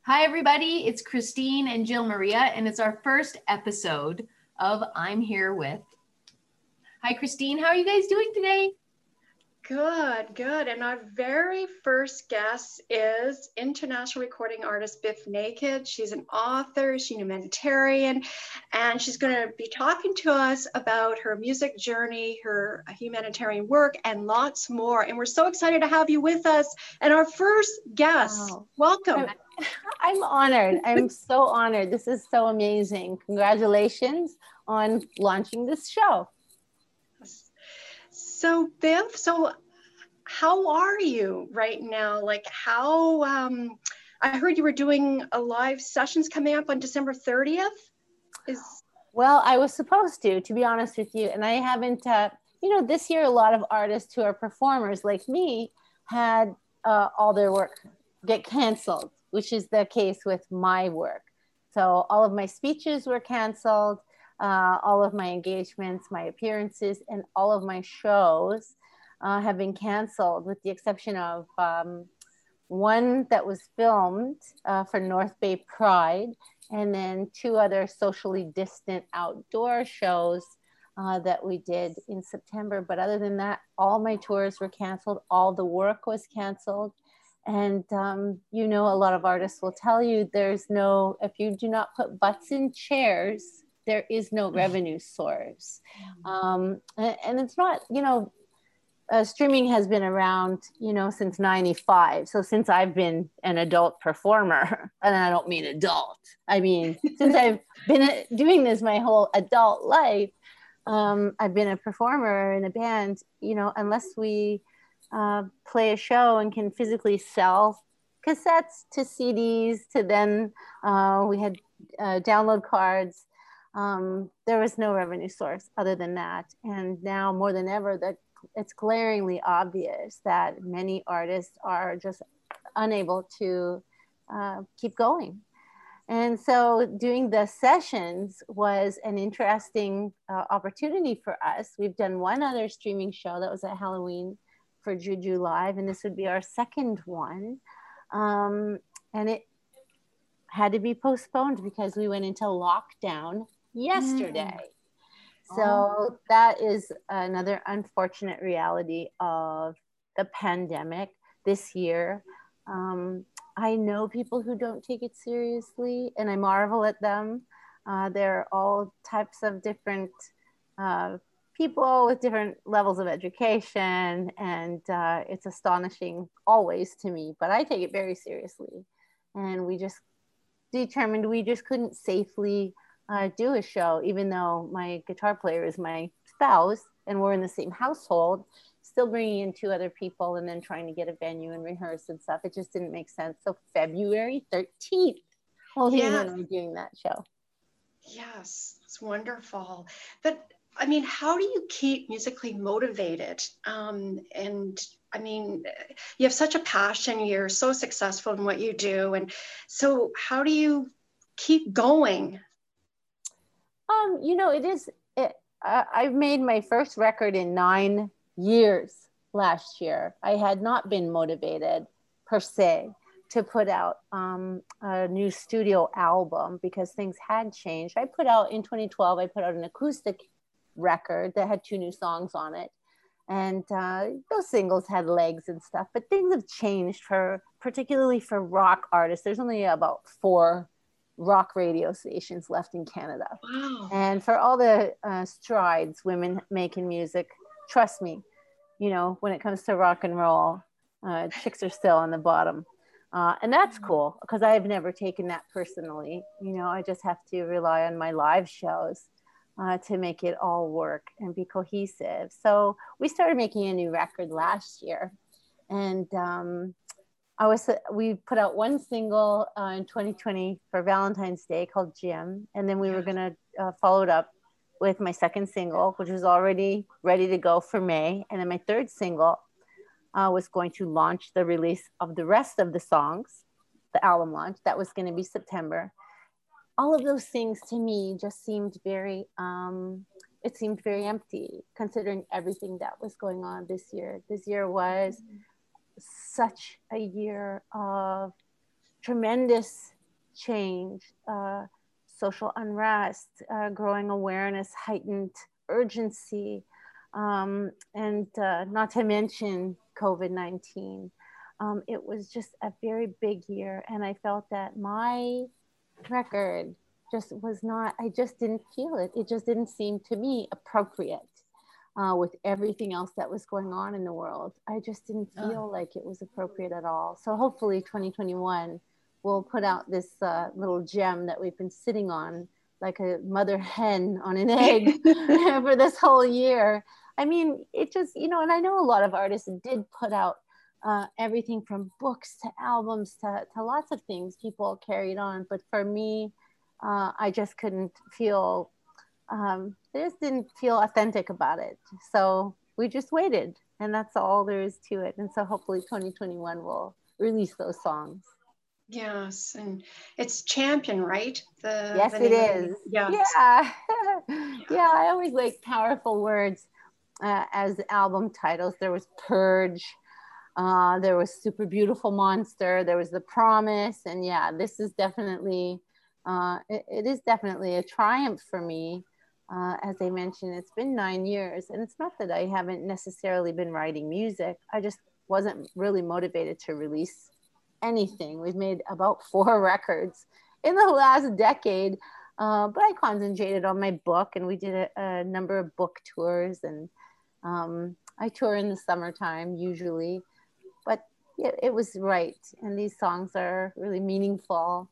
Hi, everybody. It's Christine and Jill Maria, and it's our first episode of I'm Here With. Hi, Christine. How are you guys doing today? Good, good. And our very first guest is international recording artist Bif Naked. She's an author, she's a humanitarian, and she's going to be talking to us about her music journey, her humanitarian work, and lots more. And we're so excited to have you with us. And our first guest, Wow. welcome. I'm honored. I'm so honored. This is so amazing. Congratulations on launching this show. So, Bif, how are you right now? Like I heard you were doing a live sessions coming up on December 30th. Well, I was supposed to be honest with you. And I haven't, this year, a lot of artists who are performers like me had all their work get canceled, which is the case with my work. So all of my speeches were canceled, all of my engagements, my appearances, and all of my shows have been canceled, with the exception of one that was filmed for North Bay Pride, and then two other socially distant outdoor shows that we did in September. But other than that, all my tours were canceled. All the work was canceled. And, a lot of artists will tell you if you do not put butts in chairs, there is no revenue source. And it's not, streaming has been around, since 95. So since I've been an adult performer, and I don't mean adult, I mean, since I've been doing this my whole adult life, I've been a performer in a band, unless we play a show and can physically sell cassettes to CDs to then we had download cards. There was no revenue source other than that. And now more than ever, that it's glaringly obvious that many artists are just unable to keep going. And so doing the sessions was an interesting opportunity for us. We've done one other streaming show that was at Halloween for Juju Live, and this would be our second one. And it had to be postponed because we went into lockdown yesterday. So that is another unfortunate reality of the pandemic this year. I know people who don't take it seriously, and I marvel at them. There are all types of different people with different levels of education, and it's astonishing always to me, but I take it very seriously. And we just determined we just couldn't safely do a show, even though my guitar player is my spouse and we're in the same household. Still bringing in two other people and then trying to get a venue and rehearse and stuff. It just didn't make sense. So February 13th, only when we're doing that show. Yes, it's wonderful. But I mean, how do you keep musically motivated? And I mean, you have such a passion, you're so successful in what you do. And so how do you keep going? I've made my first record in 9 years last year. I had not been motivated per se to put out a new studio album because things had changed. In 2012, I put out an acoustic record that had 2 new songs on it. And those singles had legs and stuff, but things have changed particularly for rock artists. There's only about 4 rock radio stations left in Canada. Wow. And for all the strides women make in music, trust me, when it comes to rock and roll, chicks are still on the bottom. And that's cool because I've never taken that personally. I just have to rely on my live shows to make it all work and be cohesive. So we started making a new record last year. And we put out one single in 2020 for Valentine's Day called Jim. And then we were going to follow it up with my second single, which was already ready to go for May. And then my third single was going to launch the release of the rest of the songs, the album launch. That was going to be September. All of those things to me just seemed very empty considering everything that was going on this year. This year was such a year of tremendous change, social unrest, growing awareness, heightened urgency, and not to mention COVID-19. It was just a very big year, and I felt that my record just was not, I just didn't feel it. It just didn't seem to me appropriate with everything else that was going on in the world. I just didn't feel like it was appropriate at all. So hopefully 2021 will put out this little gem that we've been sitting on like a mother hen on an egg for this whole year. I mean, it just, you know, and I know a lot of artists did put out everything from books to albums to lots of things people carried on. But for me, I just couldn't feel, I just didn't feel authentic about it. So we just waited, and that's all there is to it. And so hopefully 2021 will release those songs. Yes, and it's Champion, right? Yes, it is. Yes. Yeah. Yeah, I always like powerful words as album titles. There was Purge, there was Super Beautiful Monster, there was The Promise, and yeah, this is definitely, it is definitely a triumph for me. As I mentioned, it's been 9 years, and it's not that I haven't necessarily been writing music. I just wasn't really motivated to release anything. We've made about 4 records in the last decade, but I concentrated on my book, and we did a number of book tours, and I tour in the summertime usually, but it was right. And these songs are really meaningful.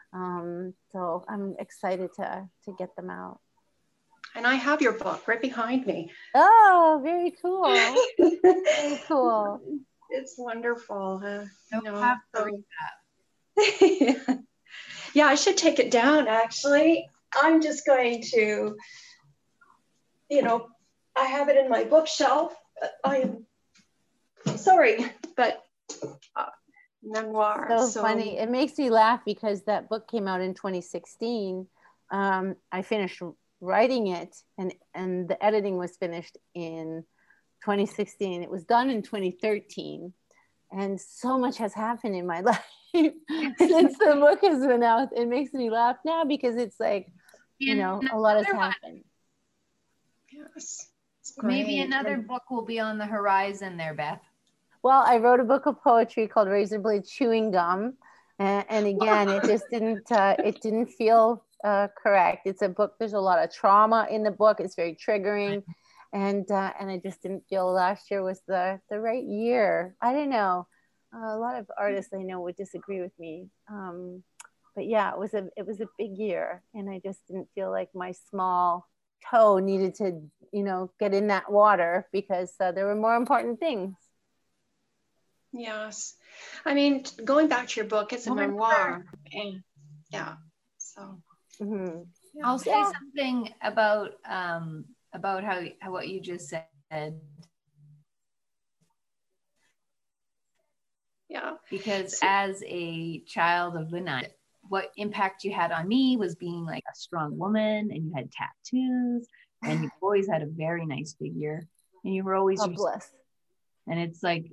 So I'm excited to get them out. And I have your book right behind me. Oh, very cool. Very cool. It's wonderful. Have to read that. Yeah, I should take it down, actually. I'm just going to, I have it in my bookshelf. I'm sorry, but memoir. So funny. It makes me laugh because that book came out in 2016. I finished writing it, and the editing was finished in 2016. It was done in 2013. And so much has happened in my life since the book has been out. It makes me laugh now because it's like, a lot has happened. Yes. Maybe another book will be on the horizon there, Beth. Well, I wrote a book of poetry called Razorblade Chewing Gum. And again, it just didn't feel correct. It's a book, there's a lot of trauma in the book. It's very triggering. And I just didn't feel last year was the right year. I don't know. A lot of artists I know would disagree with me. But yeah, it was a big year, and I just didn't feel like my small toe needed to, get in that water because there were more important things. Yes. I mean, going back to your book, it's a memoir. And yeah. So Mm-hmm. I'll say something about how what you just said. Yeah. Because as a child of the 90s, what impact you had on me was being like a strong woman, and you had tattoos, and you've always had a very nice figure, and you were always bless. And it's like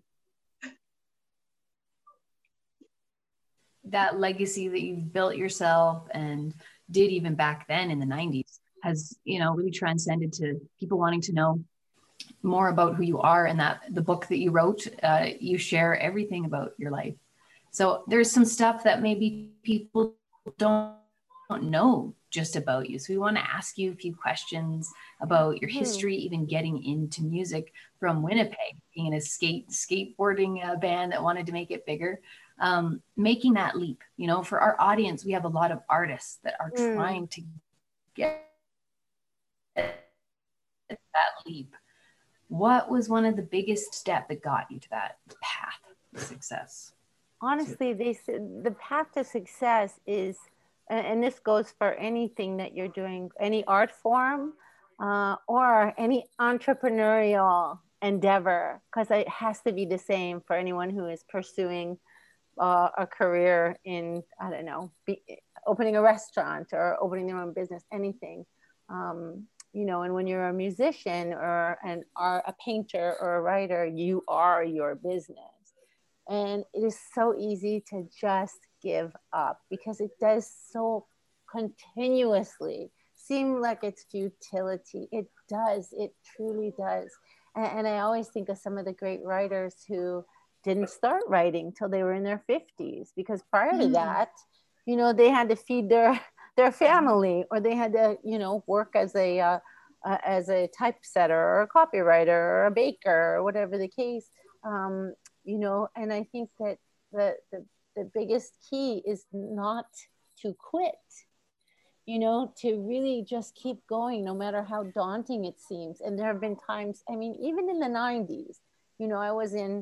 that legacy that you've built yourself and did even back then in the 90s has, really transcended to people wanting to know more about who you are. And that the book that you wrote, you share everything about your life. So there's some stuff that maybe people don't know just about you. So we want to ask you a few questions about your history, even getting into music from Winnipeg, being in a skateboarding band that wanted to make it bigger. Making that leap, for our audience, we have a lot of artists that are trying to get that leap. What was one of the biggest steps that got you to that path of success? Honestly, they said the path to success is, and this goes for anything that you're doing, any art form or any entrepreneurial endeavor, because it has to be the same for anyone who is pursuing a career in, I don't know, opening a restaurant or opening their own business, anything. And when you're a musician or a painter or a writer, you are your business. And it is so easy to just give up, because it does so continuously seem like it's futility. It does. It truly does. And I always think of some of the great writers who didn't start writing till they were in their 50s, because prior to that, you know, they had to feed their family, or they had to, you know, work as a typesetter or a copywriter or a baker or whatever the case. You know, and I think that the biggest key is not to quit, you know, to really just keep going no matter how daunting it seems. And there have been times, I mean, even in the 90s, you know, I was in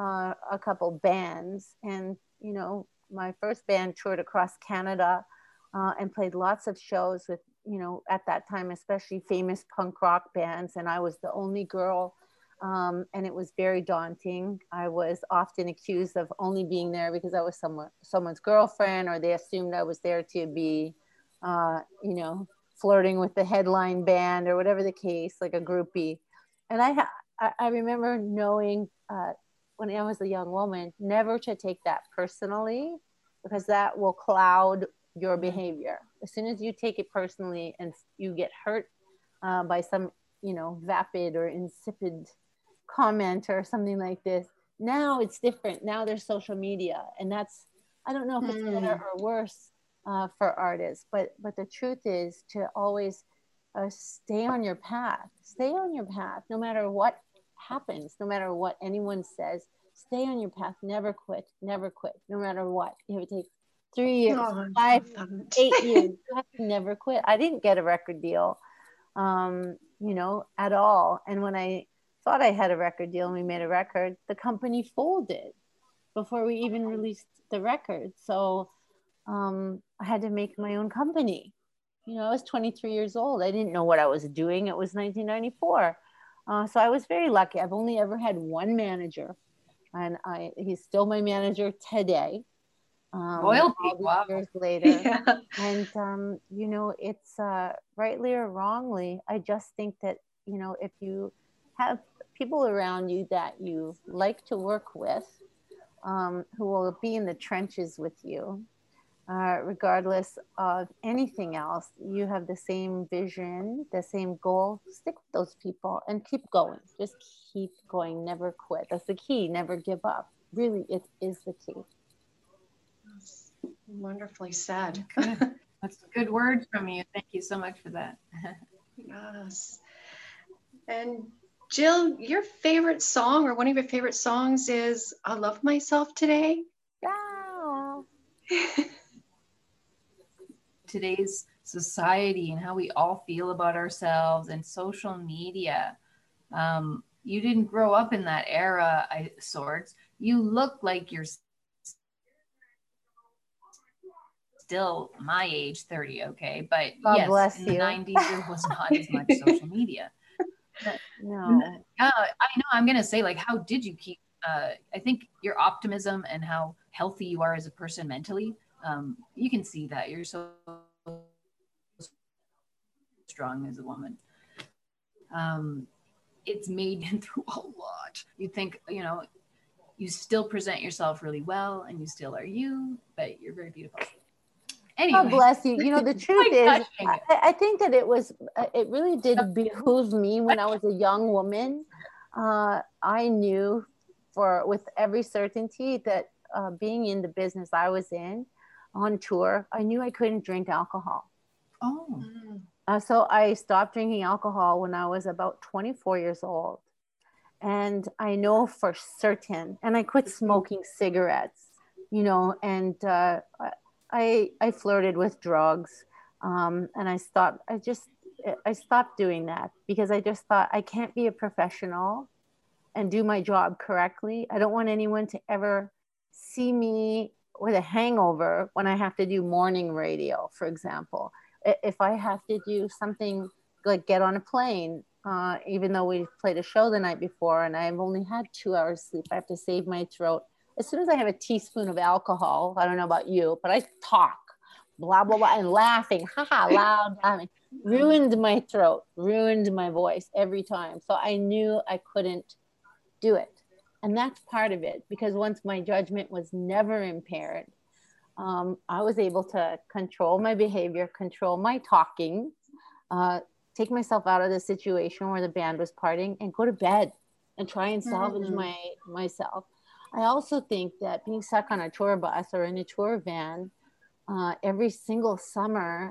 a couple bands, and, you know, my first band toured across Canada and played lots of shows with, you know, at that time, especially famous punk rock bands. And I was the only girl. And it was very daunting. I was often accused of only being there because I was someone's girlfriend, or they assumed I was there to be, you know, flirting with the headline band or whatever the case, like a groupie. And I remember knowing when I was a young woman, never to take that personally, because that will cloud your behavior. As soon as you take it personally and you get hurt by some, you know, vapid or insipid comment or something like this, now it's different. Now there's social media, and that's, I don't know if it's better or worse for artists, but the truth is to always stay on your path. Stay on your path, no matter what happens, no matter what anyone says. Stay on your path. Never quit. Never quit. No matter what. You have to take 3 years, 5, 8 years. You have to never quit. I didn't get a record deal, you know, at all. And when I thought I had a record deal and we made a record, the company folded before we even released the record. So I had to make my own company. You know, I was 23 years old. I didn't know what I was doing. It was 1994. So I was very lucky. I've only ever had one manager, and he's still my manager today. Loyalty, wow. Years later. Yeah. And, you know, it's rightly or wrongly, I just think that, you know, if you have people around you that you like to work with, who will be in the trenches with you, regardless of anything else, you have the same vision, the same goal, stick with those people and keep going. Just keep going, never quit. That's the key, never give up. Really, it is the key. Wonderfully said. That's a good word from you. Thank you so much for that. Yes. And Jill, your favorite song, or one of your favorite songs, is I Love Myself Today? Wow. Today's society and how we all feel about ourselves and social media. You didn't grow up in that era, sorts. You look like you're still my age, 30, okay? But God yes, bless in you. the 90s, there was not as much social media. No. I know, I'm going to say, like, how did you keep, I think your optimism and how healthy you are as a person mentally, you can see that you're so strong as a woman. It's made through a lot. You think, you know, you still present yourself really well and you still are you, but you're very beautiful. Anyway. God bless you. You know, the truth is, I think that it really did behoove me when I was a young woman. I knew with every certainty that being in the business I was in on tour, I knew I couldn't drink alcohol. Oh. So I stopped drinking alcohol when I was about 24 years old. And I know for certain, and I quit smoking cigarettes, you know, and I flirted with drugs, and I stopped doing that because I just thought I can't be a professional and do my job correctly. I don't want anyone to ever see me with a hangover when I have to do morning radio, for example. If I have to do something like get on a plane, even though we played a show the night before and I've only had 2 hours sleep, I have to save my throat. As soon as I have a teaspoon of alcohol, I don't know about you, but I talk, blah, blah, blah, and laughing, haha, loud, laughing, ruined my throat, ruined my voice every time. So I knew I couldn't do it. And that's part of it, because once my judgment was never impaired, I was able to control my behavior, control my talking, take myself out of the situation where the band was partying, and go to bed and try and salvage myself. I also think that being stuck on a tour bus or in a tour van every single summer,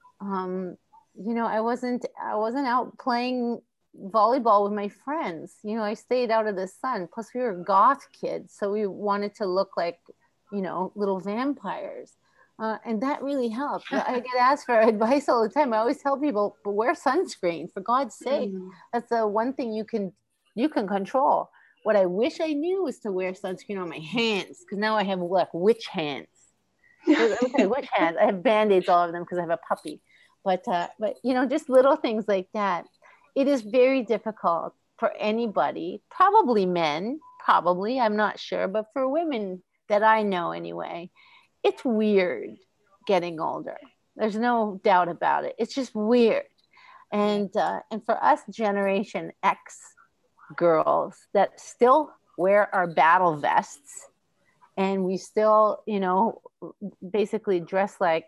I wasn't out playing volleyball with my friends. I stayed out of the sun. Plus, we were goth kids, so we wanted to look like, little vampires. And that really helped. I get asked for advice all the time. I always tell people, but wear sunscreen, for God's sake. That's the one thing you can control. What I wish I knew was to wear sunscreen on my hands, because now I have like witch hands. Okay, witch hands. I have Band-Aids all over them because I have a puppy. But just little things like that. It is very difficult for anybody, probably men, I'm not sure, but for women that I know anyway, it's weird getting older. There's no doubt about it. It's just weird. And for us Generation X girls that still wear our battle vests, and we still, basically dress like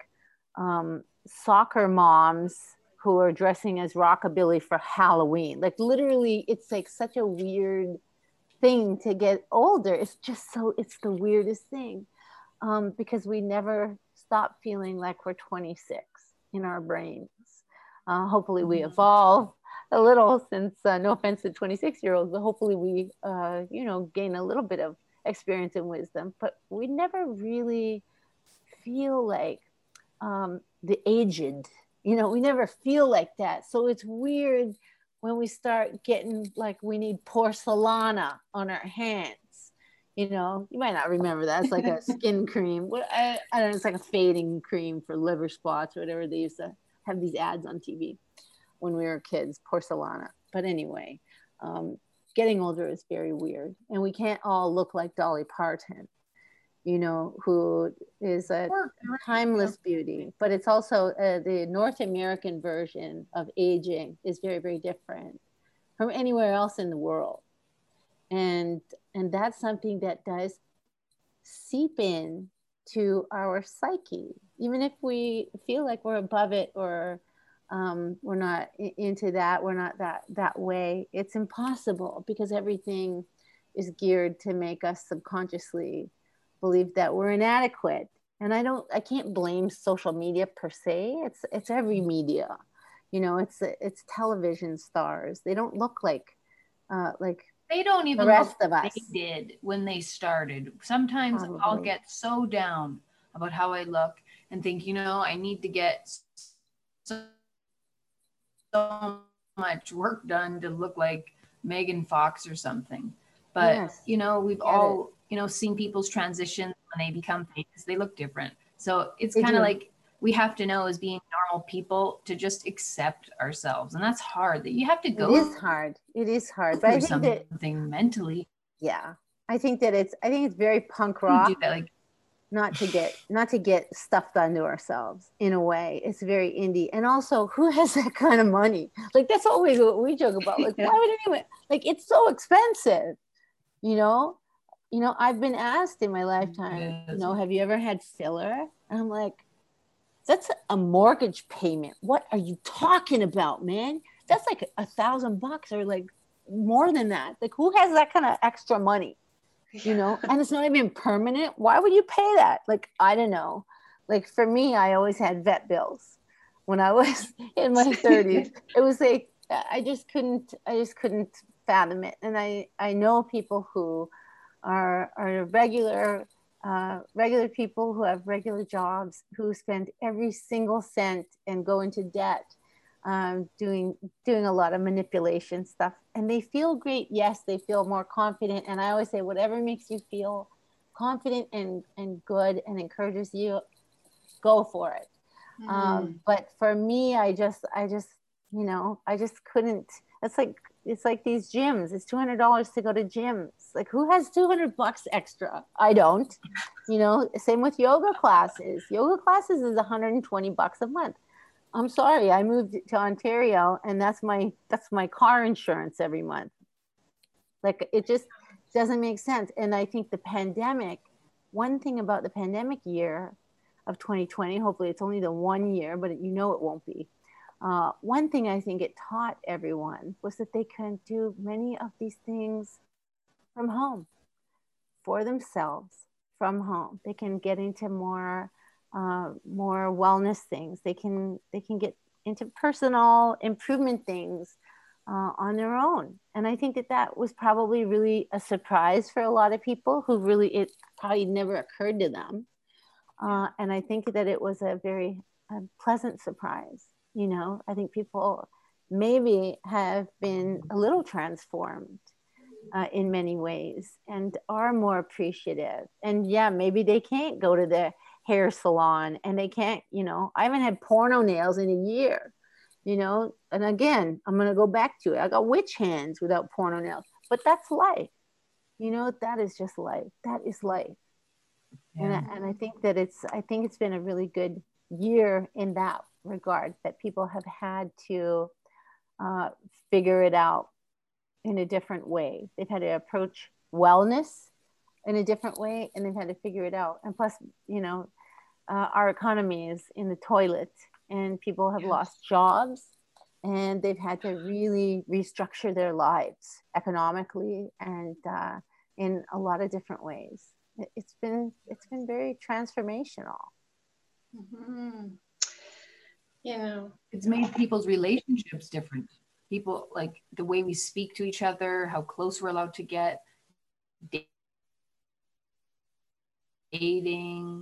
soccer moms who are dressing as rockabilly for Halloween. Like literally, it's like such a weird thing to get older. It's the weirdest thing, because we never stop feeling like we're 26 in our brains. Hopefully we evolve a little since, no offense to 26-year-olds, but hopefully we, gain a little bit of experience and wisdom, but we never really feel like the aged, we never feel like that. So it's weird when we start getting like we need porcelana on our hands. You might not remember that. It's like a skin cream. I don't know, it's like a fading cream for liver spots or whatever. They used to have these ads on TV when we were kids, porcelana. But anyway, getting older is very weird. And we can't all look like Dolly Parton, who is a timeless beauty. But it's also the North American version of aging is very, very different from anywhere else in the world. And that's something that does seep in to our psyche, even if we feel like we're above it or we're not into that, we're not that way. It's impossible because everything is geared to make us subconsciously believe that we're inadequate. And I can't blame social media per se. It's every media, it's television stars. They don't look like they don't even the rest look of us. They did when they started. Sometimes Probably. I'll get so down about how I look and think, I need to get so much work done to look like Megan Fox or something. But, yes, we've all, seen people's transitions when they become famous. They look different. So it's kind of like we have to know as being normal people to just accept ourselves. And that's hard. That you have to go. It is hard. But I think something mentally. Yeah. I think it's very punk rock. Do that, like, not to get stuff done to ourselves in a way. It's very indie. And also, who has that kind of money? Like, that's always what we joke about. Like, why would anyone? Like, it's so expensive, I've been asked in my lifetime, have you ever had filler? And I'm like, that's a mortgage payment. What are you talking about, man? That's like $1,000 or like more than that. Like, who has that kind of extra money? And it's not even permanent. Why would you pay that? Like, I don't know. Like, for me, I always had vet bills when I was in my 30s. It was like, I just couldn't fathom it. And I know people who are regular people who have regular jobs who spend every single cent and go into debt, doing a lot of manipulation stuff, and they feel great. Yes, they feel more confident. And I always say, whatever makes you feel confident and good and encourages you, go for it. But for me, I just couldn't. It's like these gyms. It's $200 to go to gyms. Like, who has $200 extra? I don't. Same with yoga classes. Yoga classes is $120 a month. I'm sorry, I moved to Ontario, and that's my car insurance every month. Like, it just doesn't make sense. And I think one thing about the pandemic year of 2020. Hopefully it's only the 1 year, but you know it won't be. One thing I think it taught everyone was that they can do many of these things from home for themselves from home. They can get into more wellness things. They can get into personal improvement things on their own. And I think that was probably really a surprise for a lot of people who really, it probably never occurred to them. And I think that it was a very pleasant surprise. You know, I think people maybe have been a little transformed in many ways and are more appreciative. And yeah, maybe they can't go to the hair salon and they can't, you know, I haven't had porno nails in a year, you know, and again, I'm going to go back to it. I got witch hands without porno nails, but that's life. You know, that is just life. That is life. Yeah. And I think that it's been a really good year in that regard, that people have had to figure it out in a different way. They've had to approach wellness in a different way, and they've had to figure it out. And plus, you know, our economy is in the toilet, and people have lost jobs, and they've had to really restructure their lives economically and in a lot of different ways. It's been very transformational. Mm-hmm. You know, it's made people's relationships different. People, like the way we speak to each other, how close we're allowed to get, dating,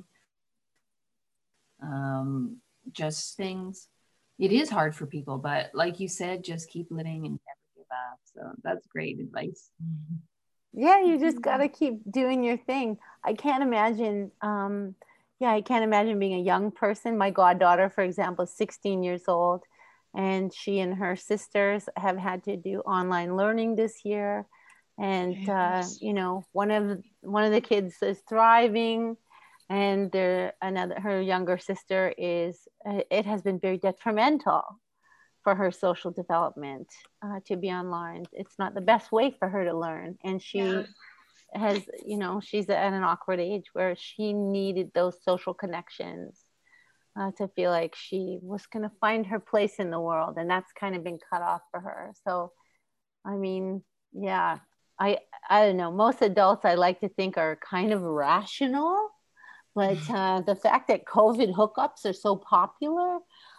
just things. It is hard for people, but like you said, just keep living and never give up. So that's great advice. Yeah, you just got to keep doing your thing. I can't imagine. I can't imagine being a young person. My goddaughter, for example, is 16 years old, and she and her sisters have had to do online learning this year. And you know, one of the kids is thriving, and her younger sister is. It has been very detrimental for her social development to be online. It's not the best way for her to learn, and she has, you know, she's at an awkward age where she needed those social connections to feel like she was going to find her place in the world, and that's kind of been cut off for her. So, I mean, yeah, I don't know. Most adults, I like to think, are kind of rational, but the fact that COVID hookups are so popular.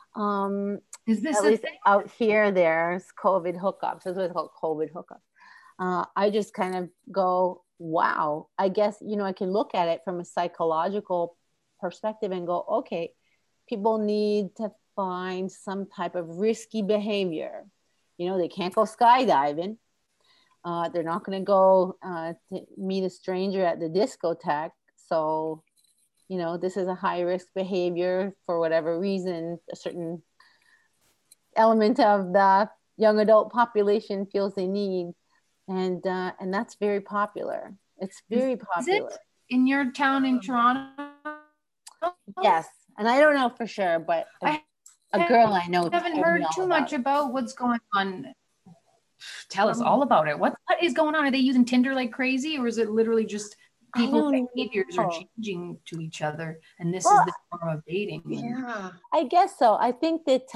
Is this at least thing? Out here, there's COVID hookups. That's what it's called, COVID hookups. I just kind of go, wow. I guess, you know, I can look at it from a psychological perspective and go, okay, people need to find some type of risky behavior. You know, they can't go skydiving. They're not going to go to meet a stranger at the discotheque. So, you know, this is a high risk behavior for whatever reason. A certain element of the young adult population feels they need, and that's very popular. It's very popular. Is it in your town in Toronto? Yes, and I don't know for sure, but a girl I know. I haven't heard too much about what's going on. Tell us all about it. What is going on? Are they using Tinder like crazy, or is it literally just people's behaviors are changing to each other, and this is the form of dating? Yeah, I guess so. I think that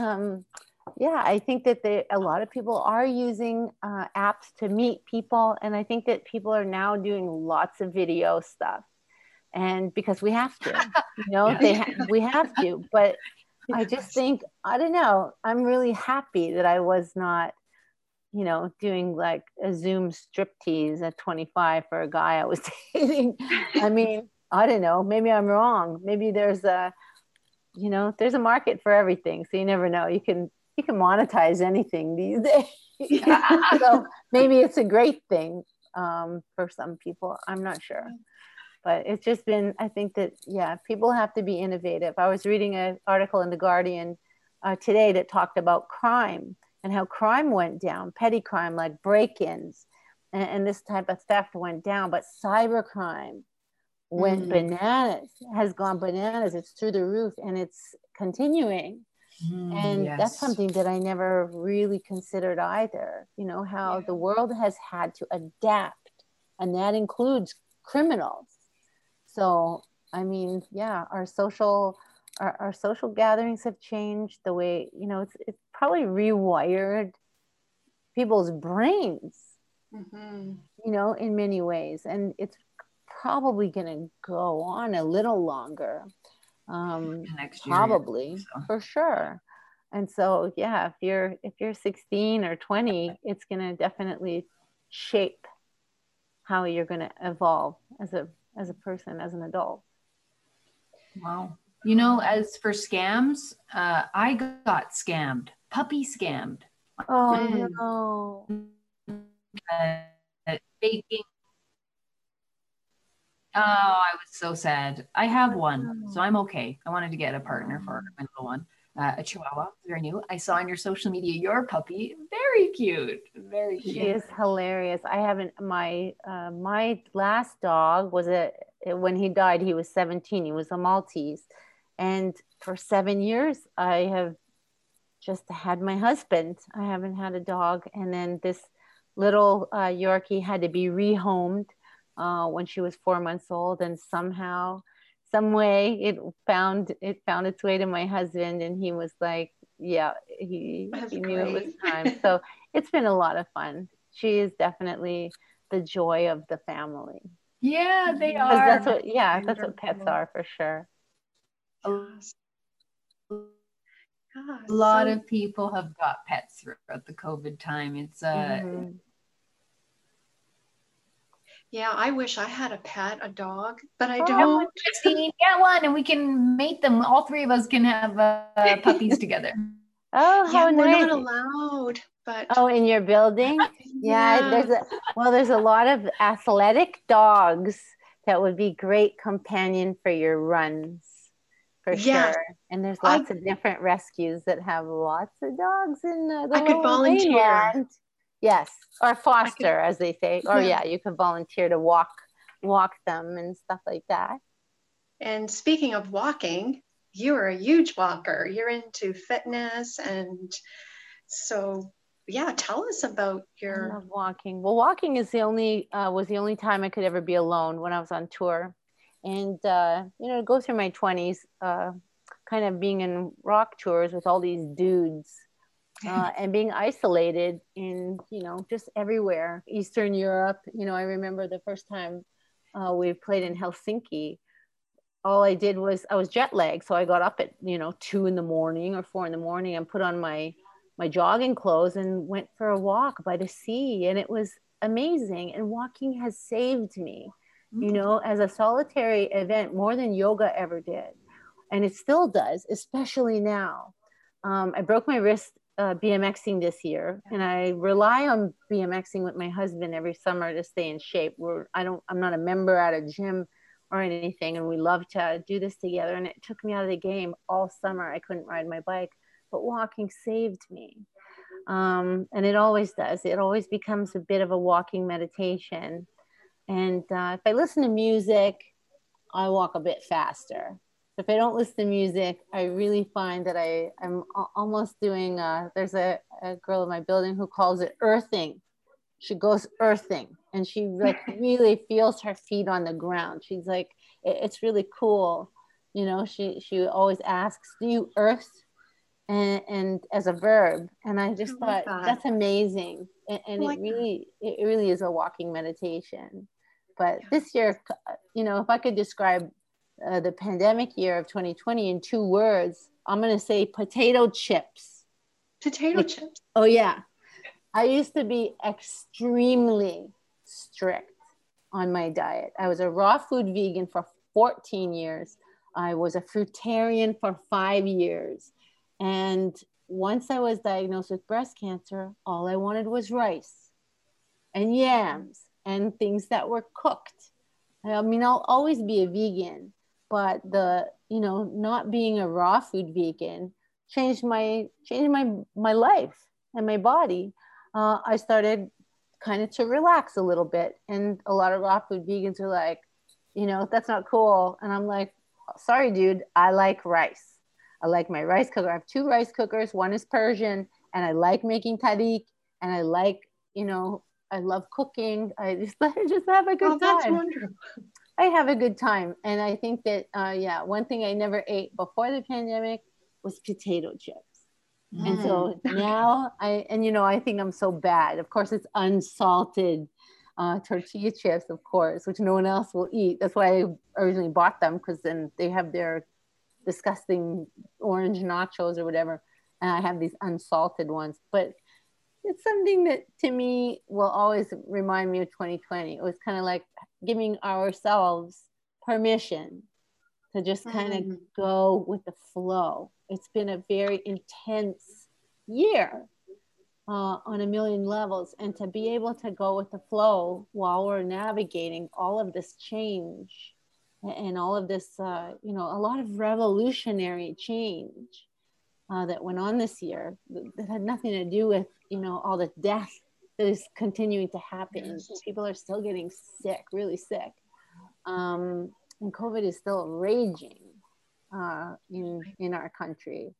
I think that a lot of people are using apps to meet people, and I think that people are now doing lots of video stuff, and because we have to, you know, we have to. But I just think, I don't know, I'm really happy that I was not, you know, doing like a Zoom striptease at 25 for a guy I was dating. I mean, I don't know, maybe I'm wrong. Maybe there's a market for everything. So you never know. You can monetize anything these days. So maybe it's a great thing for some people. I'm not sure. But it's just been, I think that, people have to be innovative. I was reading an article in The Guardian today that talked about crime and how crime went down, petty crime like break-ins and this type of theft went down, but cybercrime went bananas, has gone bananas. It's through the roof, and it's continuing. And that's something that I never really considered either. You know, how the world has had to adapt, and that includes criminals. So I mean, yeah, our social gatherings have changed. The way, it's probably rewired people's brains, in many ways, and it's probably going to go on a little longer. Next year, Probably, so. for sure. And so, yeah, if you're 16 or 20, it's going to definitely shape how you're going to evolve as a person, as an adult. Wow. As for scams, I got scammed, puppy scammed. Oh no. Baking. Oh, I was so sad. I have one, so I'm okay. I wanted to get a partner for my little one, a Chihuahua, very new. I saw on your social media your puppy, very cute, very cute. She is hilarious. I haven't. My last dog was when he died. He was 17. He was a Maltese, and for 7 years I have just had my husband. I haven't had a dog, and then this little Yorkie had to be rehomed when she was 4 months old, and somehow, some way, it found its way to my husband, and he was like, yeah, he knew it was time. So it's been a lot of fun. She is definitely the joy of the family. Yeah, they are. That's what pets are, for sure. A lot of people have got pets throughout the COVID time. It's yeah, I wish I had a pet, a dog, but I don't. Get one, and we can mate them. All three of us can have puppies together. Oh, how yeah, we're nice. not allowed, but in your building? Yeah, there's a lot of athletic dogs that would be great companion for your runs, for sure. And there's lots of different rescues that have lots of dogs in the I could volunteer. Mainland. Yes, or foster, as they say. Or you could volunteer to walk them and stuff like that. And speaking of walking, you are a huge walker. You're into fitness, and so tell us about your. I love walking. Well, walking is was the only time I could ever be alone when I was on tour, and go through my 20s, kind of being in rock tours with all these dudes. And being isolated in, just everywhere, Eastern Europe. I remember the first time we played in Helsinki, all I did was, I was jet lagged. So I got up at, 2 in the morning or 4 in the morning and put on my jogging clothes and went for a walk by the sea. And it was amazing. And walking has saved me, as a solitary event, more than yoga ever did. And it still does, especially now. I broke my wrist BMXing this year, and I rely on BMXing with my husband every summer to stay in shape. I'm not a member at a gym or anything, and we love to do this together. And it took me out of the game all summer. I couldn't ride my bike, but walking saved me. And it always does. It always becomes a bit of a walking meditation. And if I listen to music, I walk a bit faster. If I don't listen to music, I really find that I'm almost doing, there's a girl in my building who calls it earthing. She goes earthing, and she really feels her feet on the ground. She's like, it's really cool. She always asks, do you earth? And as a verb. And I just thought that's amazing. And it really is a walking meditation. But this year, if I could describe the pandemic year of 2020 in 2 words, I'm going to say potato chips. Potato chips. Oh yeah. I used to be extremely strict on my diet. I was a raw food vegan for 14 years. I was a fruitarian for 5 years. And once I was diagnosed with breast cancer, all I wanted was rice and yams and things that were cooked. I mean, I'll always be a vegan, but not being a raw food vegan changed my life and my body. I started kind of to relax a little bit, and a lot of raw food vegans are like, that's not cool. And I'm like, sorry, dude, I like rice. I like my rice cooker. I have 2 rice cookers. One is Persian, and I like making tahdig, and I like, I love cooking. I just have a good time. That's wonderful. I have a good time. And I think that, yeah, one thing I never ate before the pandemic was potato chips. And so now I think I'm so bad. Of course, it's unsalted tortilla chips, of course, which no one else will eat. That's why I originally bought them, because then they have their disgusting orange nachos or whatever. And I have these unsalted ones. But it's something that to me will always remind me of 2020. It was kind of like giving ourselves permission to just kind of go with the flow. It's been a very intense year on a million levels. And to be able to go with the flow while we're navigating all of this change and all of this, a lot of revolutionary change that went on this year that had nothing to do with, all the death that is continuing to happen. Yes. People are still getting sick, really sick. And COVID is still raging in our country.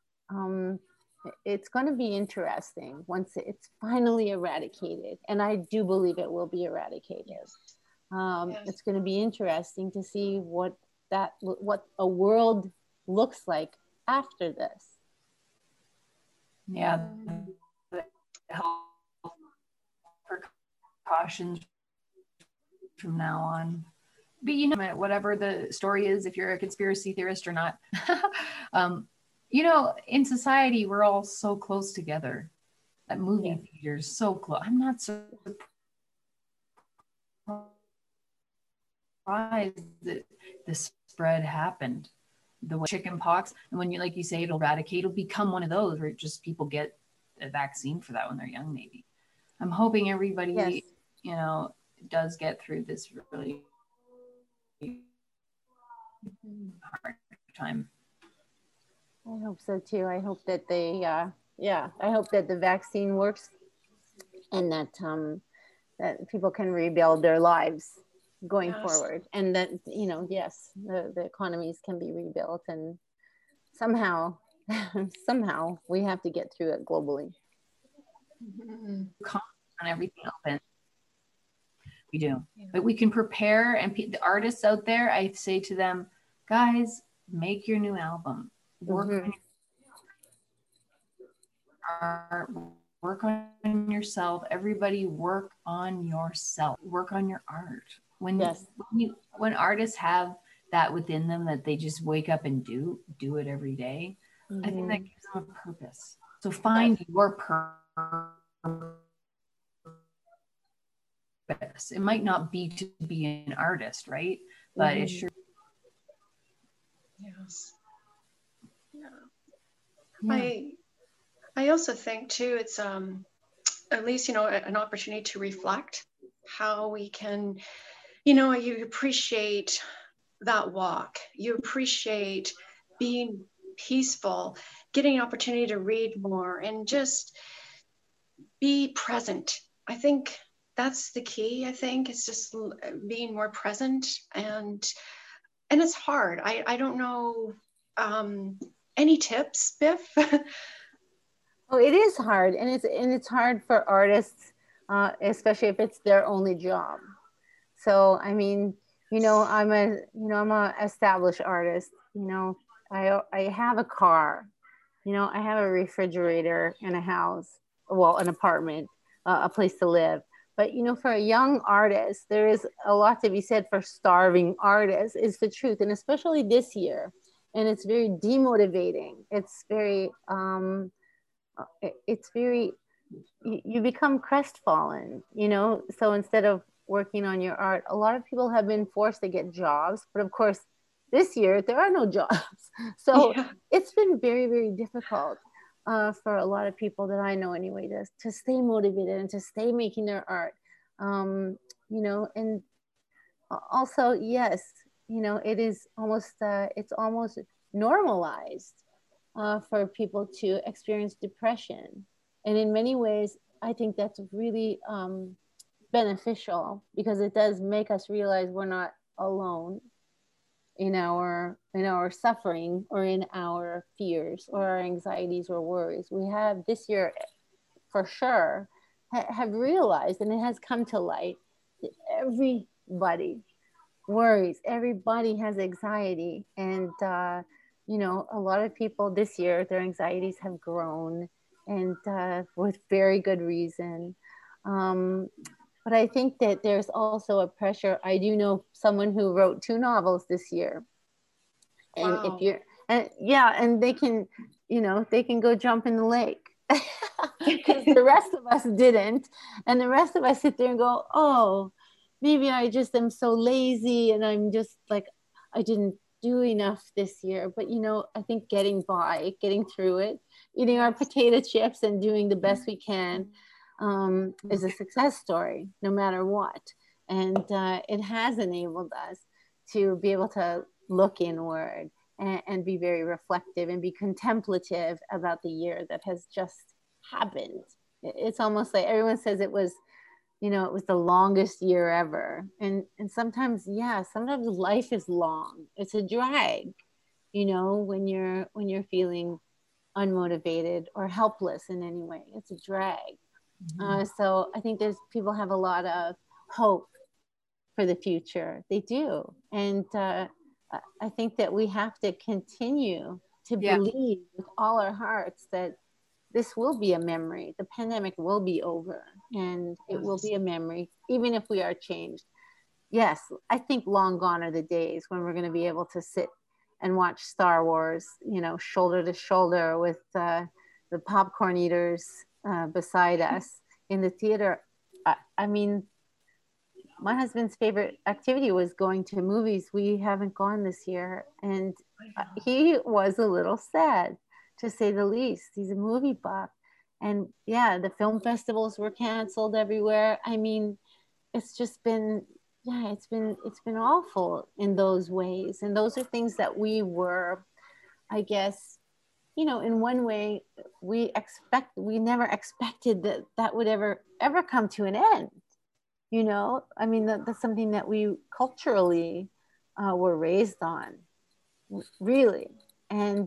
It's going to be interesting once it's finally eradicated. And I do believe it will be eradicated. Yes. It's going to be interesting to see what a world looks like after this. Yeah. The health precautions from now on. But whatever the story is, if you're a conspiracy theorist or not, in society, we're all so close together. At movie theaters, so close. I'm not surprised that the spread happened. The chicken pox, and when like you say, it'll eradicate, it'll become one of those where just people get a vaccine for that when they're young, maybe. I'm hoping everybody, does get through this really hard time. I hope so too. I hope that I hope that the vaccine works and that that people can rebuild their lives going forward, and that the economies can be rebuilt, and somehow we have to get through it globally. On everything open, we do, but we can prepare. And the artists out there, I say to them, guys, make your new album. Work on yourself. Everybody work on yourself. Work on your art. When artists have that within them, that they just wake up and do it every day, I think that gives them a purpose. So find your purpose. It might not be to be an artist, right? But it sure. Yes. Yeah. I also think too, it's at least an opportunity to reflect how we can, you appreciate that walk, you appreciate being peaceful, getting an opportunity to read more and just be present. I think that's the key. I think it's just being more present, and it's hard. I don't know. Any tips, Biff? Oh, it is hard, and it's hard for artists, especially if it's their only job. So I mean, I'm a established artist. I have a car. I have a refrigerator and a house, an apartment, a place to live. But for a young artist, there is a lot to be said for starving artists. Is the truth, and especially this year. And it's very demotivating. It's very, you become crestfallen, So instead of working on your art, a lot of people have been forced to get jobs. But of course, this year, there are no jobs. So it's been very, very difficult for a lot of people that I know anyway, to stay motivated and to stay making their art, and also, yes, it is almost, it's almost normalized for people to experience depression. And in many ways, I think that's really beneficial, because it does make us realize we're not alone in our suffering or in our fears or our anxieties or worries. We have this year, for sure, have realized, and it has come to light, that everybody worries. Everybody has anxiety. And, you know, a lot of people this year, their anxieties have grown, and with very good reason. Um, but I think that there's also a pressure. I do know someone who wrote 2 novels this year. And Wow. if you're, and yeah, and they can, you know, they can go jump in the lake because the rest of us didn't. And the rest of us sit there and go, oh, maybe I just am so lazy and I'm just like, I didn't do enough this year. But, you know, I think getting by, getting through it, eating our potato chips and doing the best we can is a success story, no matter what. And it has enabled us to be able to look inward and be very reflective and be contemplative about the year that has just happened. It's almost like everyone says it was, you know, it was the longest year ever. And sometimes, yeah, sometimes life is long. It's a drag, you know, when you're feeling unmotivated or helpless in any way. It's a drag. So I think there's people have a lot of hope for the future. They do. And I think that we have to continue to believe with all our hearts that this will be a memory. The pandemic will be over, and it will be a memory, even if we are changed. Yes, I think long gone are the days when we're going to be able to sit and watch Star Wars, you know, shoulder to shoulder with the popcorn eaters beside us in the theater. I mean, my husband's favorite activity was going to movies. We haven't gone this year, and he was a little sad, to say the least. He's a movie buff, and yeah, the film festivals were canceled everywhere. I mean, it's just been, yeah, it's been awful in those ways, and those are things that we were, I guess, you know, in one way, we never expected that would ever come to an end. You know, I mean, that's something that we culturally were raised on, really. And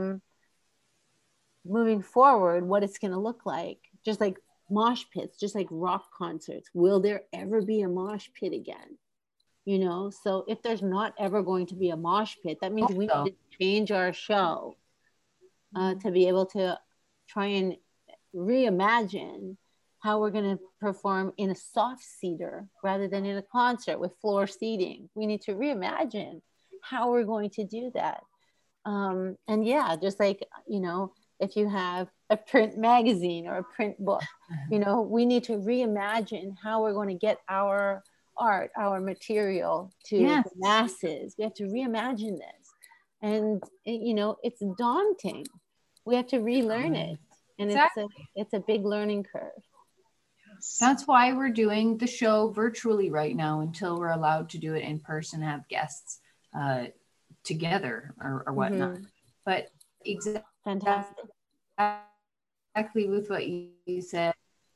moving forward, what it's going to look like, just like mosh pits, just like rock concerts. Will there ever be a mosh pit again? You know, so if there's not ever going to be a mosh pit, that means we need to change our show to be able to try and reimagine how we're going to perform in a soft seater rather than in a concert with floor seating. We need to reimagine how we're going to do that. And yeah, just like, you know, if you have a print magazine or a print book, you know, we need to reimagine how we're going to get our art, our material to the masses. We have to reimagine this. And, you know, it's daunting. We have to relearn it. And it's a big learning curve. That's why we're doing the show virtually right now until we're allowed to do it in person, have guests together or whatnot. But Fantastic. Exactly with what you said,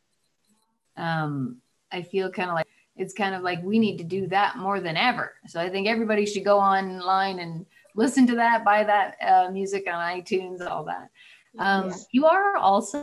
I feel kind of like it's kind of like we need to do that more than ever. So I think everybody should go online and listen to that, buy that music on iTunes, all that. You are also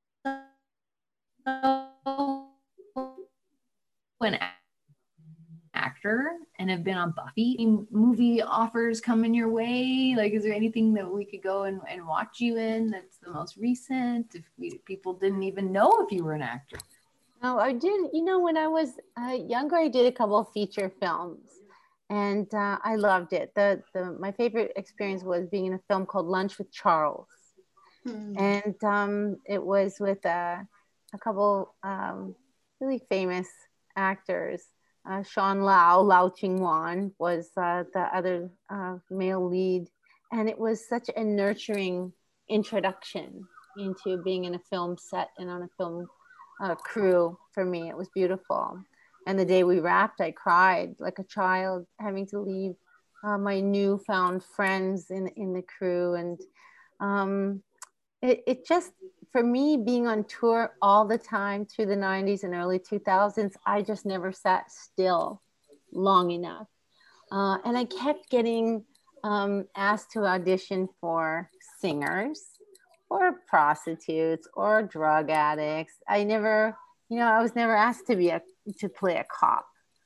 an actor and have been on Buffy. Any movie offers coming your way? Like, is there anything that we could go and watch you in that's the most recent? If people didn't even know if you were an actor. No, I did. You know, when I was younger, I did a couple of feature films, and I loved it. My favorite experience was being in a film called Lunch with Charles, and it was with a couple really famous actors. Sean Lau Ching-wan was the other male lead, and it was such a nurturing introduction into being in a film set and on a film crew for me. It was beautiful. And the day we wrapped, I cried like a child, having to leave my newfound friends in the crew. And it just, for me, being on tour all the time through the 90s and early 2000s, I just never sat still long enough. And I kept getting asked to audition for singers or prostitutes or drug addicts. I was never asked to play a cop.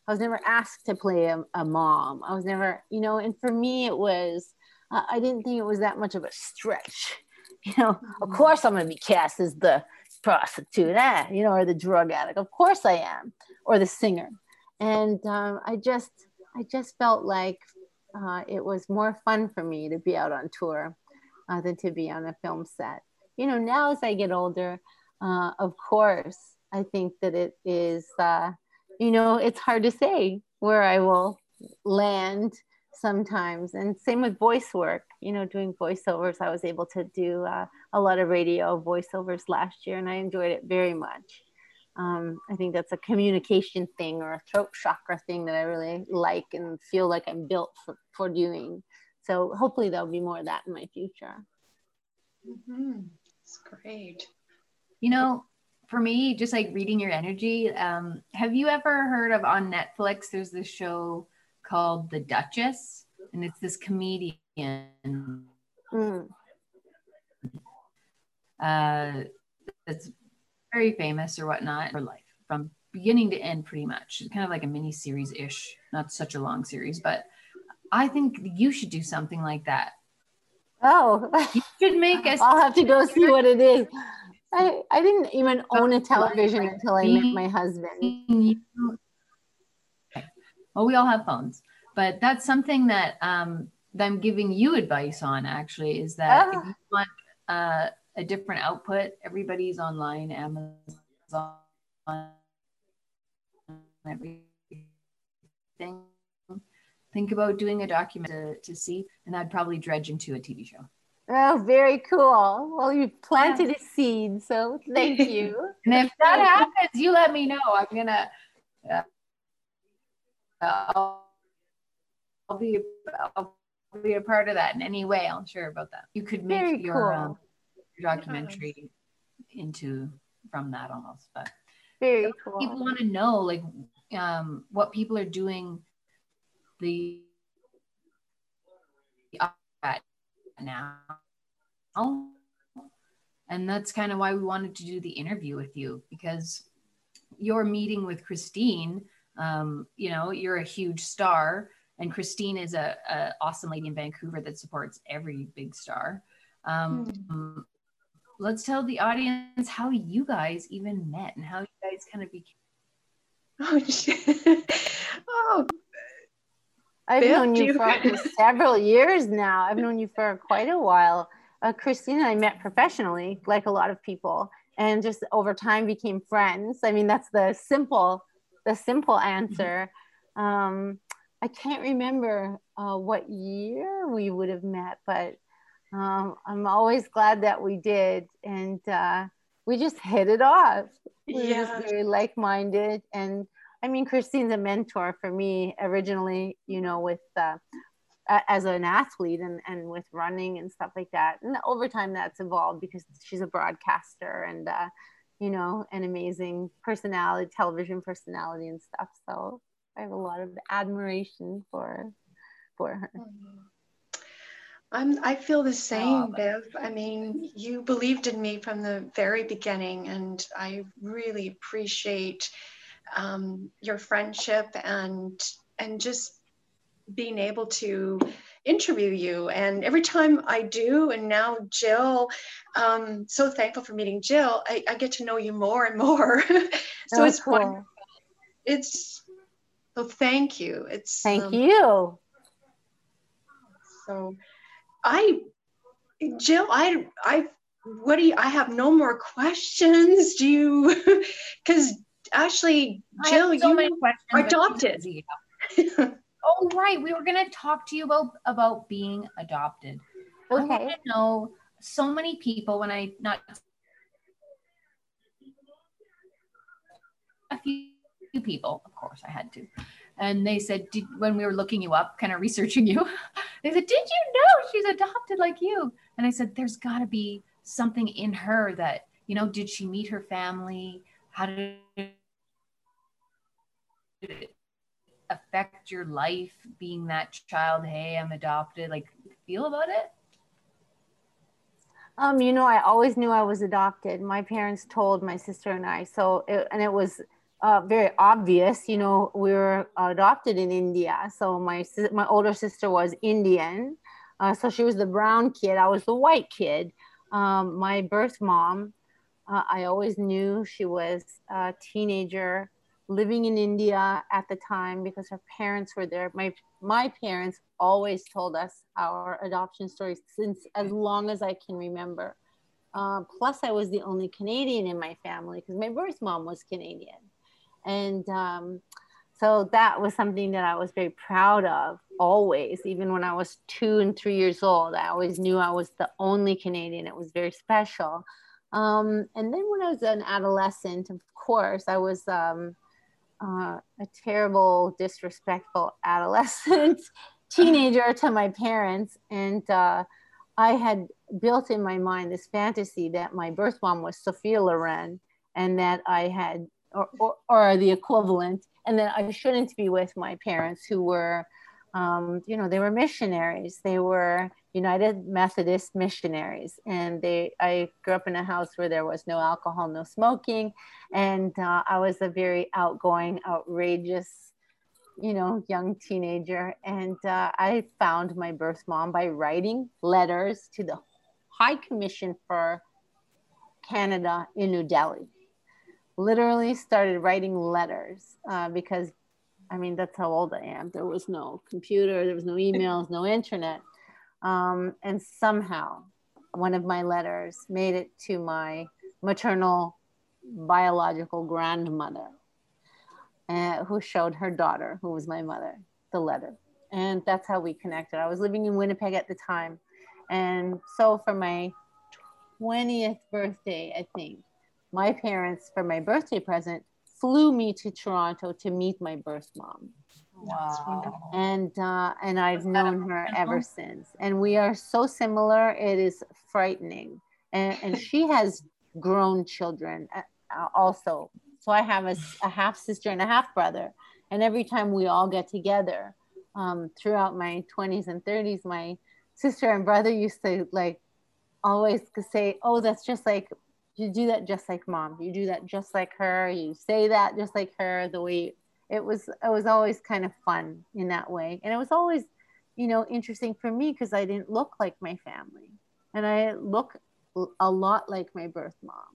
I was never asked to play a mom. I was never, you know, and for me it was, I didn't think it was that much of a stretch. You know, of course I'm going to be cast as the prostitute, you know, or the drug addict. Of course I am, or the singer. And I just felt like it was more fun for me to be out on tour than to be on a film set. You know, now as I get older, of course, I think that it is, you know, it's hard to say where I will land sometimes. And same with voice work, you know, doing voiceovers. I was able to do a lot of radio voiceovers last year, and I enjoyed it very much. I think that's a communication thing or a throat chakra thing that I really like and feel like I'm built for doing. So hopefully there'll be more of that in my future. Mm-hmm. That's great. You know, for me, just like reading your energy, have you ever heard of, on Netflix, there's this show called The Duchess, and it's this comedian that's very famous or whatnot, her life from beginning to end, pretty much. It's kind of like a mini series ish, not such a long series, but I think you should do something like that. Oh, you should make us. I'll have to go see what it is. I didn't even own a television until I met my husband. Well, we all have phones, but that's something that I'm giving you advice on, actually, is that if you want a different output, everybody's online, Amazon, everything. Think about doing a document to see, and that'd probably dredge into a TV show. Oh, very cool. Well, you've planted a seed, so thank you. And if that happens, you let me know. I'm gonna I'll be a part of that in any way. I'll share about that. You could make your documentary into from that almost, but very cool. People want to know, like, what people are doing now, and that's kind of why we wanted to do the interview with you, because your meeting with Christine, you know, you're a huge star, and Christine is a awesome lady in Vancouver that supports every big star. Let's tell the audience how you guys even met and how you guys kind of became. Oh, I've known you for several years now. I've known you for quite a while. Christine and I met professionally, like a lot of people, and just over time became friends. I mean, that's the simple answer. I can't remember what year we would have met, but I'm always glad that we did, and we just hit it off. We were just very like-minded, and I mean, Christine's a mentor for me originally, you know, with as an athlete and with running and stuff like that. And over time that's evolved because she's a broadcaster and, you know, an amazing personality, television personality and stuff. So I have a lot of admiration for her. I feel the same, Bev. I mean, you believed in me from the very beginning, and I really appreciate your friendship and just being able to interview you. And every time I do, and now Jill, so thankful for meeting Jill, I get to know you more and more. So it's cool. Wonderful. So thank you. Thank you. So Jill, I have no more questions. Do you, because actually, Jill, you are adopted. Oh, right. We were going to talk to you about being adopted. Okay. I want to know, so many people, a few people, of course I had to. And they said, when we were looking you up, kind of researching you, they said, did you know she's adopted like you? And I said, there's got to be something in her that, you know, did she meet her family? How did it affect your life being that child? Hey, I'm adopted. Like, feel about it? You know, I always knew I was adopted. My parents told my sister and I, it was very obvious. You know, we were adopted in India. So my older sister was Indian. So she was the brown kid. I was the white kid. My birth mom, I always knew she was a teenager living in India at the time because her parents were there. My parents always told us our adoption stories since as long as I can remember. Plus, I was the only Canadian in my family because my birth mom was Canadian. And so that was something that I was very proud of always. Even when I was 2 and 3 years old, I always knew I was the only Canadian. It was very special. And then when I was an adolescent, of course, I was a terrible, disrespectful adolescent teenager to my parents. And I had built in my mind this fantasy that my birth mom was Sophia Loren and that I had, or the equivalent, and that I shouldn't be with my parents who were, you know, they were missionaries. They were United Methodist missionaries. And I grew up in a house where there was no alcohol, no smoking. And I was a very outgoing, outrageous, you know, young teenager. And I found my birth mom by writing letters to the High Commission for Canada in New Delhi. Literally started writing letters because, I mean, that's how old I am. There was no computer, there was no emails, no internet. And somehow one of my letters made it to my maternal biological grandmother, who showed her daughter, who was my mother, the letter. And that's how we connected. I was living in Winnipeg at the time. And so for my 20th birthday, I think, my parents, for my birthday present, flew me to Toronto to meet my birth mom. Wow. And I've known her ever since. And we are so similar, it is frightening. And she has grown children also. So I have a half sister and a half brother. And every time we all get together throughout my 20s and 30s, my sister and brother used to like always say, oh, that's just like, you do that just like mom. You do that just like her. You say that just like her. The way it was always kind of fun in that way. And it was always, you know, interesting for me because I didn't look like my family. And I look a lot like my birth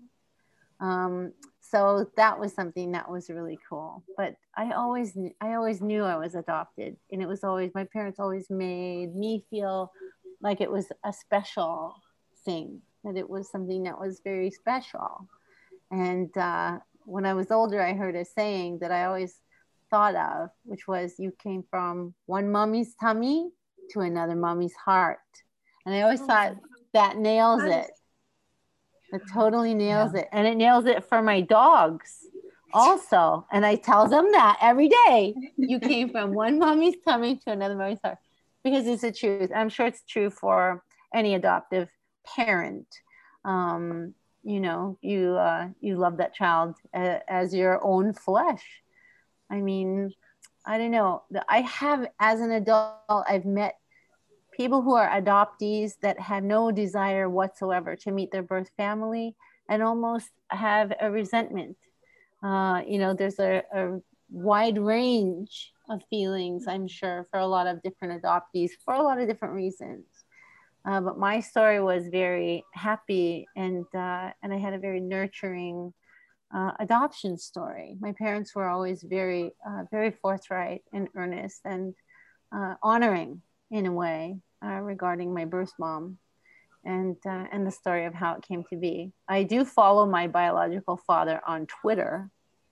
mom. So that was something that was really cool. But I always knew I was adopted. And it was always, my parents always made me feel like it was a special thing, that it was something that was very special. And when I was older, I heard a saying that I always thought of, which was, you came from one mommy's tummy to another mommy's heart. And I always thought that nails it. It totally nails it. And it nails it for my dogs also. And I tell them that every day. You came from one mommy's tummy to another mommy's heart. Because it's the truth. I'm sure it's true for any adoptive parent. You know, you love that child as your own flesh. I mean, I don't know. I have, as an adult, I've met people who are adoptees that have no desire whatsoever to meet their birth family and almost have a resentment. You know, there's a wide range of feelings, I'm sure, for a lot of different adoptees for a lot of different reasons. But my story was very happy, and I had a very nurturing adoption story. My parents were always very, very forthright and earnest and honoring in a way regarding my birth mom and the story of how it came to be. I do follow my biological father on Twitter.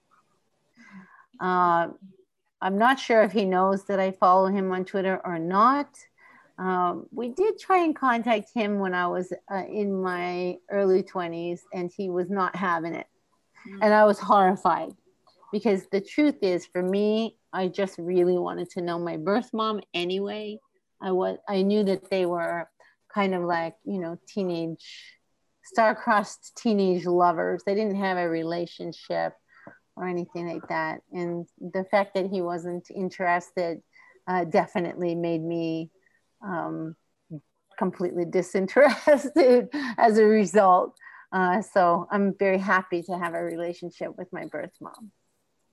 I'm not sure if he knows that I follow him on Twitter or not. We did try and contact him when I was in my early 20s, and he was not having it. And I was horrified because the truth is, for me, I just really wanted to know my birth mom anyway. I knew that they were kind of like, you know, star-crossed teenage lovers. They didn't have a relationship or anything like that. And the fact that he wasn't interested definitely made me completely disinterested as a result. So I'm very happy to have a relationship with my birth mom.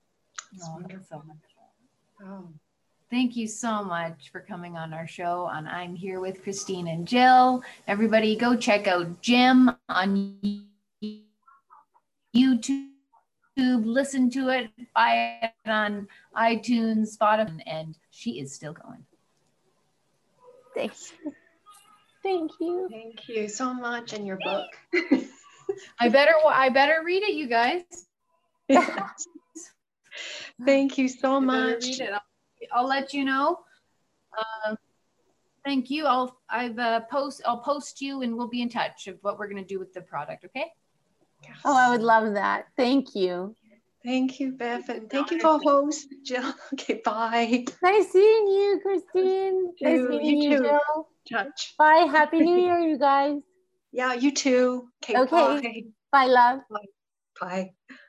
Oh, that's so much fun. Oh. Thank you so much for coming on our show. And I'm here with Christine and Jill. Everybody go check out Jim on YouTube. Listen to it, buy it on iTunes, Spotify, and she is still going. Thanks. Thank you. Thank you so much. And your book. I better read it, you guys. Thank you so I better much. read it. I'll let you know. Thank you. I'll post you, and we'll be in touch of what we're gonna do with the product. Okay. Oh, I would love that. Thank you. Thank you, Bev, and thank you for host, Jill. Okay, bye. Nice seeing you, Christine. Nice meeting you, too. Jill. Touch. Bye. Happy New Year, you guys. Yeah, you too. Okay, Okay. bye. Bye, love. Bye.